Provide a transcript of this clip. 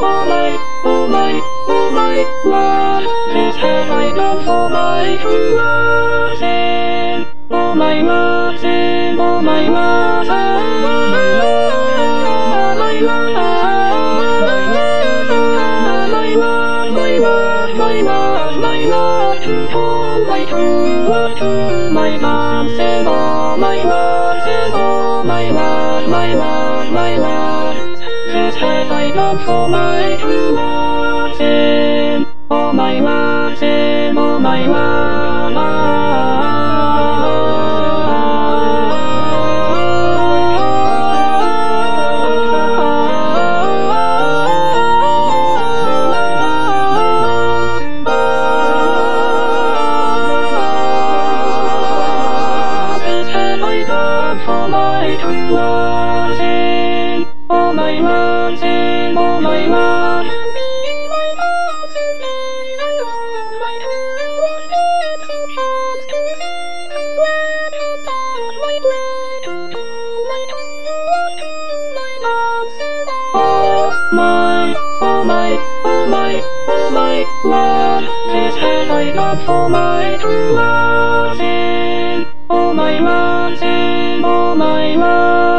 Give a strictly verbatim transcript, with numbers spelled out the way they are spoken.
Oh my, oh my, oh my love, please have I done for my true love's end? Oh my love's end, oh my love's end, oh my love, oh my love, my love, my love, my love, my love, to hold my true love to my arms and all my loves and all my love, my love, my love. This have I done for my true love's end, all my love's end, all my love. This have I done for my true love's end, all my love's end, all my love. Oh my, oh my, oh my, oh my love, this have I done for my true love's end, oh my love's end, oh my love.